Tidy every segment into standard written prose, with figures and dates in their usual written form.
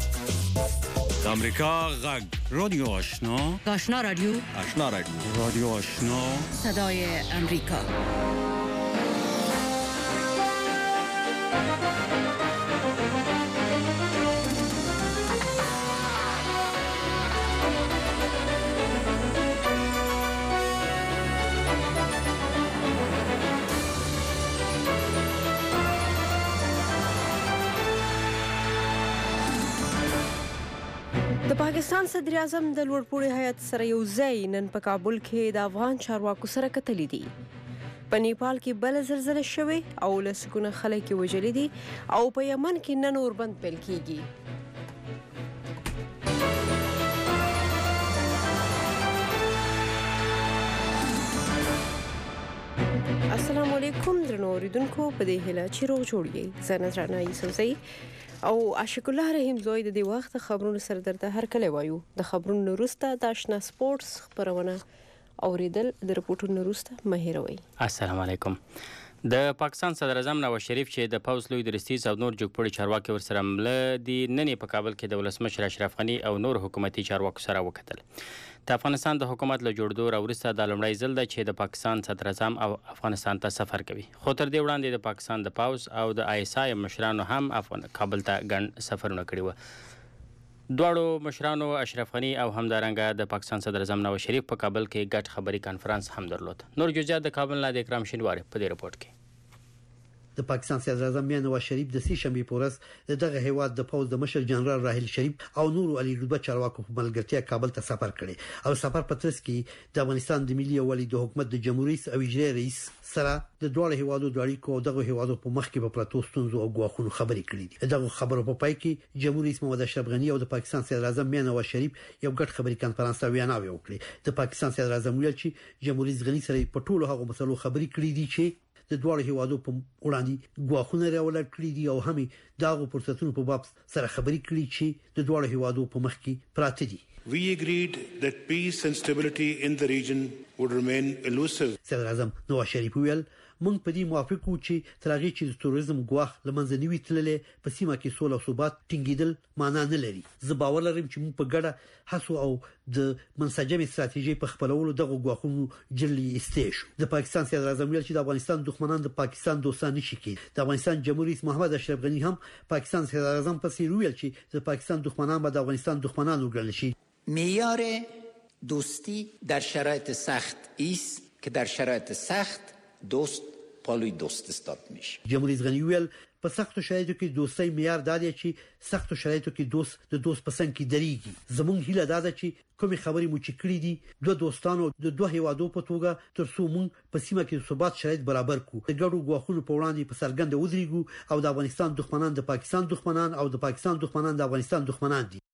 د امریکا غږ رادیو آشنا رادیو رادیو آشنا صدای امریکا. د پاکستان صدر اعظم د لوړپوړي هیات سره یو ځای نن په کابل کې د افغان چارواکو سره کتلې دي. په نیپال کې بل زلزلې شوې او لسګونه خلک وژلي دي او په یمن کې نن اوربند پیل کیږي. السلام علیکم درنو اوریدونکو، په دې هیله چې روغ جوړ یې. زه نذرانه یوسفزۍ او عاشق الله رحیم زوی د دې وخت خبرونو سره درته هر کله وایو. د خبرونو وروسته د آشنا سپورتس خبرونه اوریدل د رپورټونو وروسته مه هېروئ. السلام علیکم. د پاکستان صدر اعظم نواز شریف چې د پوځ لوی درستیز او نور جګپوړي چارواکي ورسره مله دي، نن په کابل کې د ولسمشر اشرف غني او نور حکومتي چارواکو سره وکتل. د افغانستان د حکومت له جوړېدو راوروسته دا لومړی ځل ده چې د پاکستان صدر اعظم او افغانستان ته سفر کوي. خو تر دې وړاندې د پاکستان د پوځ او د ISI مشرانو هم کابل ته ګڼ سفرونه کړي وو. دواړو مشرانو اشرف غني او همدارنګه د پاکستان صدر اعظم نواز شریف په کابل کې ګډ خبري کانفرنس هم درلود. نور جزئیات د کابل نه د اکرام شینواری په دې رپورت کې. د پاکستان صدر اعظم نواز شریف د سې شنبې په ورځ دغه هیواد د پوز د مشر جنرال راحیل شریف او نور علي رتبه چارواکو په ملګرتیا کابل ته سفر کړي او سفر په ترڅ کې د افغانستان د ملي یووالي د حکومت د جمهوریت او اجرایي رئیس سره د دوه هیوادو د اړیکو او دغه هیوادو په مخ کې په پراتو ستونزو او غواخونو خبرې کړې دي. دغه خبرو په پای کې جمهوریت رئیس محمد اشرف غني او د پاکستان صدر اعظم نواز شریف یو ګډ خبري کانفرنس ته ویناوي وکړي. د پاکستان صدر اعظم ویل چې جمهوریت غني سره په ټولو هغه مسلو خبرې کړې دي چې د دوه هیوادو په وړاندې غواخونه راولل کړی دي او هم داغه فرصتونو په باب سره خبرې کړې چې د دوه هیوادو په مخ کې پراته دي. We agreed that peace and stability in the region would remain elusive. صدر اعظم نواز شریف ویل موږ په دې موافق وو چې ترغه چې د تروریزم غواخ لمنځنوي تللې په سیمه کې سوله او ثبات ټینګیدل معنا نه لري. زه باور لرم چې موږ په ګډه هڅو او د منسجمې ستراتیژي په خپلولو دغه غواخونو جرلی استېش. د پاکستان صدر اعظم ویل چې د افغانستان دښمنان د پاکستان دوستان نشي کېدای. د افغانستان جمهوریت رئیس محمد اشرف غني هم پاکستان صدر اعظم په څیر ویل چې د پاکستان دښمنان به د افغانستان دښمنان وګڼل شي. معیار دوستی در شرایط سخت است که در شرایط سخت دوست پالوی دوست استاد میشه. جمهوریت غنی ویل په سختو شرایطو کې دوستۍ معیار دادی چې سختو شرایطو کې دوست د دوست پسند کې دریږي. زمونږ هیله ده چې کومې خبرې مو چې کړې دي دوه دوستانو د دوه هیوادو په توګه ترڅو موږ په سیمه کې ثبات شرایط برابر کړو، د ګډو غواخونو په وړاندې په سرګند ودرېږو او د افغانستان دښمنان د پاکستان دښمنان او د پاکستان دښمنان د افغانستان دښمنان دي.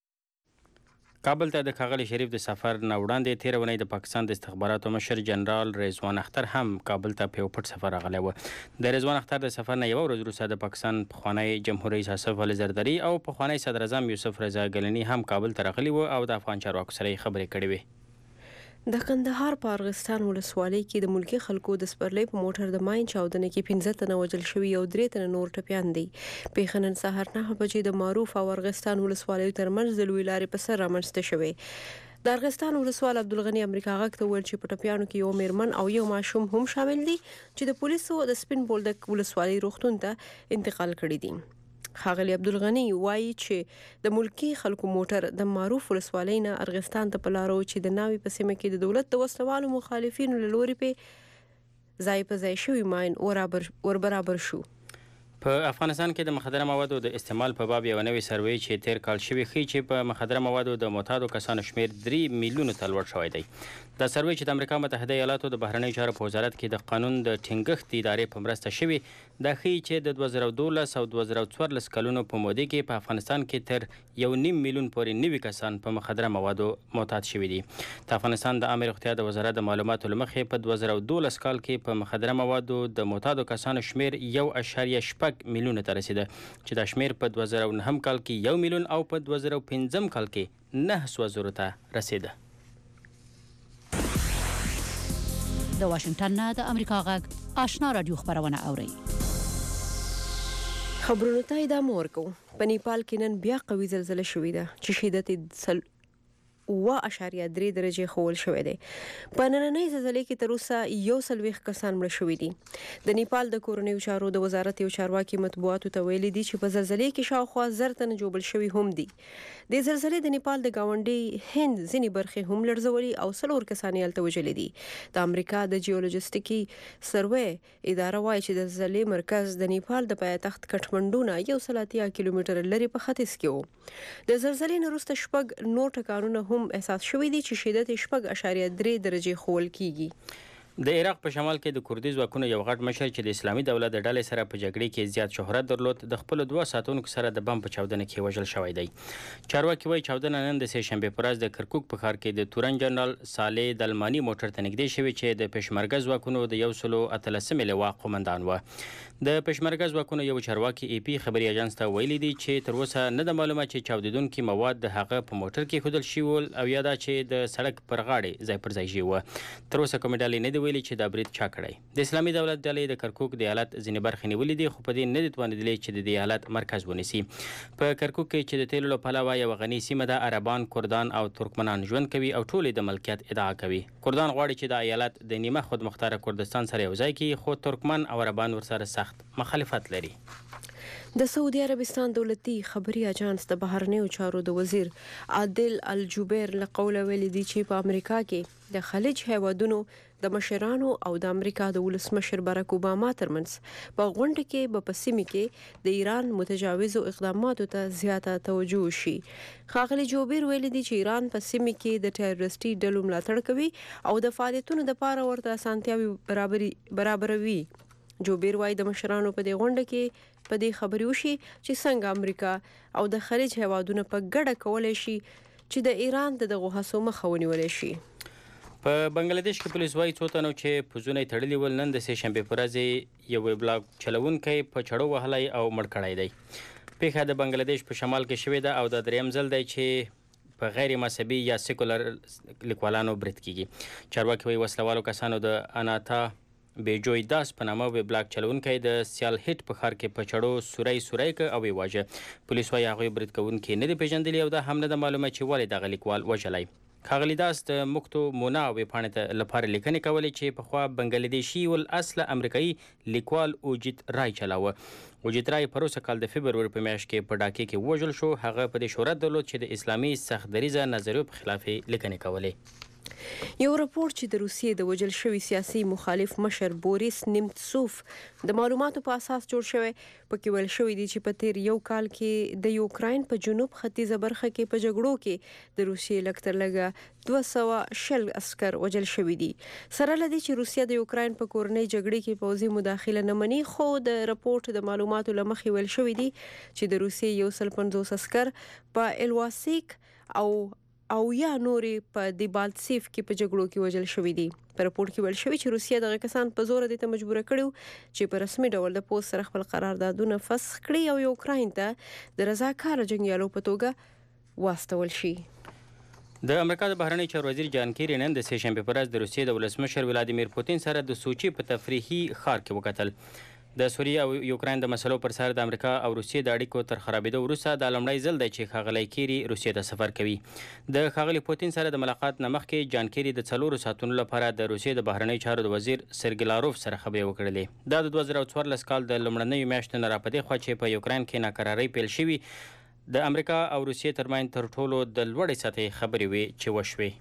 کابل ته د ښاغلي شریف د سفر نه وړاندې تېره اونۍ د پاکستان د استخباراتو مشر جنرال رضوان اختر هم کابل ته په یو پټ سفر راغلی و. د رضوان اختر د سفر نه یوه ورځ وروسته د پاکستان پخوانی جمهور رئیس آصف علي زردري او پخوانی صدر اعظم یوسف رضا ګلني هم کابل ته راغلي و او د افغان چارواکو سره خبرې کړې وې. د کندهار په ارغستان ولسوالۍ کې د ملکی خلکو د سپرلۍ په موټر د ماین چاودنې کې 15 تنه وژل شوي او 3 تنه نور ټپیان دي. پیښه نن سهار 9 بجې د معروف او ارغستان ولسوالۍ ترمنځ د لوی لارې په سر رامنځته شوې. د ارغستان ولسوال عبدالغني امریکا غږ ته ویل چې په ټپیانو کې یو میرمن او یو ماشوم هم شامل دي چې د پولیسو د سپین بولدک ولسوالۍ روغتون ته انتقال کړي دي. ښاغلي عبدالغني وایي چې د ملکی خلکو موټر د معروف ولسوالۍ نه ارغستان ته په لارو چې د ناوې په سیمه کې د دولت د وسلوالو مخالفینو له لوري په ځای په ځای شوی ماین وربرابر شو. په افغانستان کې د مخدره موادو د استعمال په باب یو نوې سروې چې تیر کال شوی ښیي چې په مخدره موادو د معتادو کسانو شمیر 3 میلیونو ته لوړ شوی دی. دا سروې چې د امریکا متحده ایالاتو د بهرنیو چارو په وزارت کې د قانون د ټینګښت ادارې په مرسته شوی، دا ښیي چې د 2012 او 2014 کلونو په موده کې په افغانستان کې تر 1.5 میلیون پورې نوي کسان په مخدره موادو معتاد شوي دي. د افغانستان د عامه روغتیا د وزارت د معلوماتو له مخې په 2012 کال کې په مخدره موادو د معتادو کسانو شمیر 1.8 میلیون ته رسیده چې دا شمیر په 2009 کال کې 1 میلیون او په 2015 کال کې 900,000 ته رسیده. د واشنگټن نه د امریکا غږ آشنا رادیو خبرونه اوري. خبرونو ته ادامه ورکو. په نیپال کې نن بیا قوي زلزلہ شوې ده چې شدت 7.3 درجه خول شوې ده. په نننۍ زلزلې کې تر اوسه 140 کسان مړه شوي دي. د نیپال د کورنیو چارو د وزارت یو چارواکي مطبوعاتو ته ویلي دي چې په زلزلې کې شاوخوا 1000 تنه جوړل شوي هم دي. د زلزلې د نیپال د گاونډي هند ځینې برخې هم لړزولي او 4 کسان یې هلته وژلي دي. د امریکا د جیولوجستیکي سروې اداره وايي چې د زلزلې مرکز د نیپال د پایتخت کټمنډو نه 130 کیلومتر لرې په ختیځ کې و. د زلزلې نه وروسته شپږ نور ټکانونه هم احساس شوی دی چې شدت 7.3 درجه خول کیږي. د عراق په شمال کې د کوردي ځواکونو یو غټ مشر چې د اسلامي دولت د ډلې سره په جګړې کې زیات شهرت درلود د خپل 2 ساتونکو سره د بم په چاودنه کې وژل شوی دی. چارواکي وايي چاودنه نن د سه شنبه پر ورځ د کرکوک په ښار کې د تورن جنرال صالح دلمانی موټر ته نږدې شوی چې د پېشمرګه ځواکونو د 113 لوا قومندان و. د پېشمرګه ځواکونو یو چارواکي ای پی خبري اژانس ته ویلي دی چې تر اوسه نه د معلومه چې چاودیدونکو مواد د هغه په موټر کې خودل شي او یا دا چې د سړک پر غاړه ځای پر ځای شي و. تر اوسه کوم ډلې نه دی ویلي چې د برید چا کړی. د اسلامي دولت ډلې د کرکوک د ایالت ځینې برخې نیولې دي خو په دې نه دي توانیدلې چې د ایالت مرکز ونیسي. په کرکوک کې چې د تیلو له پلوه یو غني سیمه ده عربان، کردان او ترکمنان ژوند کوي او ټول د ملکیت ادعا کوي. کردان غواړي چې د ایالت د نیمه خودمختار کردستان سره یوځای کړي خو ترکمن او عربان ورسره سخت مخالفت لري. د سعودي عربستان دولتي خبري اژانس د بهرنیو چارو د وزیر عادل الجبیر له قوله ویلي دی چې په امریکا کې د خلیج هیوادونو د مشرانو او د امریکا د ولسمشر باراک اوباما ترمنځ په غونډه کې په سیمه کې د ایران متجاوزو اقداماتو ته زیاته توجه شي. ښاغلي جوبیر ویلي دی چې ایران په سیمه کې د ټیرریستي ډلو ملاتړ کوي او د فعالیتونو لپاره ورته اسانتیاوي برابروي. جوبیر وايي د مشرانو په دې غونډه کې په دې خبرې وشي چې څنګه امریکا او د خلیج هیوادونو په ګډه کولای شي چې د ایران دغه هڅو مخه ونیول شي. په بنگلاديش کې پولیس وايي څو تنو چې پوزونه تړلي ول نن د سه شنبه پر ورځ یو بلاګ چلونکی په چړو وهلای او مړ کړی دی. پیښه د بنگلاديش په شمال کې شوې ده او د دریم ځل دی چې په غیر مذهبي یا سیکولر لیکوالانو برید کیږي. چارواکي وايي وسلوالو کسانو د اناتا بیجوی داس په نامه وی بلاک چلونکی د سیال هټ په ښار کې په چړو سورای ک او واجه. پولیس وايي هغه برید کوونکي نه دی پیژندلی او دا هم نه د معلومه چې ولې دغه لیکوال وژلای. ښاغلي داس د مکتو مونا وی پاڼې ته لپاره لیکنې کولې چې په خوا بنگلاديشي ول اصل امریکایي لیکوال اوجیت رای چلاوه. اوجیت رای په روسه کال د فبرवरी په میاشت کې په ډاکې کې وژل شو. هغه په دې شهرت درلود چې د اسلامي سخت دریزه نظریو په خلاف لیکنې کولې. یو راپور چې د روسیې د وژل شوي سیاسي مخالف مشر بوریس نیمتسوف د معلوماتو په اساس جوړ شوی پکې ویل شوی دی چې په تیر یو کال کې د یوکراین په جنوب ختیځه برخه کې په جګړو کې د روسیې لکتر لګه 200 عسكر وژل شوي دي. سره لدی چې روسیه د یوکراین په کورنۍ جګړې کې پوځي مداخله نه مني خو د راپورټ د معلوماتو لمخې ویل شوی دی چې د روسیې 150 عسكر په الواسیک او یا نورې په دیبالتسیف کې په جګړو کې وژل شوي دي. په راپورټ کې ویل شوی چې روسیه دغه کسان په زور دې ته مجبور کړو چې په رسمي ډول د پوز سره خپل قراردادونه فسخ کړي او یوکراین ته د رضاکار جنگیالو په توګه واستول شي. د امریکا د بهرنی چارو وزیر جان کیری نن د سه شنبه پر ورځ د روسیې د ولسمشر ولادیمیر پوتین سره د سوچي په تفریحي ښار کې وکتل. د سوریه او یوکراین د مسلو پر سر د امریکا او روسیې د اړیکو تر خرابېدو وروسته د لومړی ځل دی چې ښاغلی کیری روسیې ته سفر کوي. د ښاغلي پوتین سره د ملاقات نه مخکې جان کیری د 4 ساعتونو لپاره د روسیې د بهرنی چارو د وزیر سرګی لاروف سره خبرې وکړلې. دا د 2014 کال د لومړنیو میاشتو نه راپدې خوا چې په یوکراین کې ناکرارۍ پیل شوي د امریکا او روسیې ترمنځ تر ټولو د لوړې سطحې خبرې وې چې وشوې.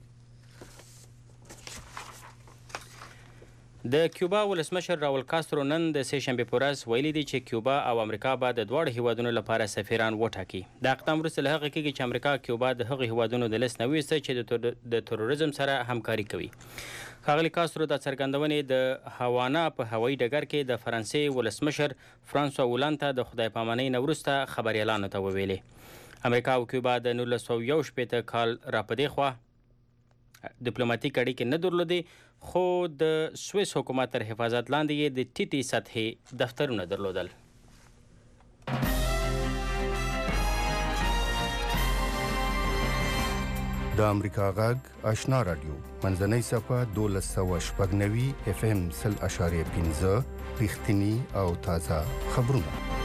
د کیوبا ولسمشر راول کاسترو نن د سه شنبه پر ورځ ویلي دی چې کیوبا او امریکا به د دواړو هیوادونو لپاره سفیران وټاکي. دا اقدام وروسته له هغه کېږي چې امریکا کیوبا د هغو هیوادونو د لیست نه ویسته چې د تروریزم سره همکاري کوي. ښاغلي کاسترو د څرګندونې د هاوانا په هوایي ډګر کې د فرانسې ولسمشر فرانسوا هولند ته د خدای پامانۍ نه وروسته خبریالانو ته وویلې. امریکا او کیوبا د 1961 کال راپدې خوا ډیپلوماټیک اړیکې نه درلودې خو د سویس حکومت تر حفاظت لاندې یې د ټیټې سطحې دفترونه درلودل. د امریکا غږ آشنا رادیو منځنۍ صفحه 1290 FM 0.5 رښتینی او تازه خبرونه.